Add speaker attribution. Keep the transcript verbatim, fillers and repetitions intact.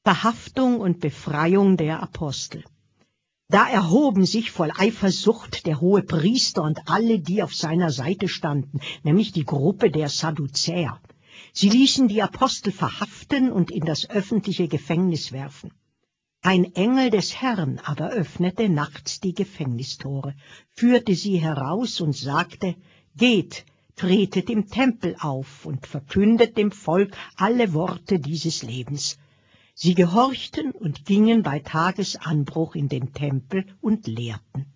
Speaker 1: Verhaftung und Befreiung der Apostel. Da erhoben sich voll Eifersucht der Hohepriester und alle, die auf seiner Seite standen, nämlich die Gruppe der Sadduzäer. Sie ließen die Apostel verhaften und in das öffentliche Gefängnis werfen. Ein Engel des Herrn aber öffnete nachts die Gefängnistore, führte sie heraus und sagte: Geht, tretet im Tempel auf und verkündet dem Volk alle Worte dieses Lebens. Sie gehorchten und gingen bei Tagesanbruch in den Tempel und lehrten.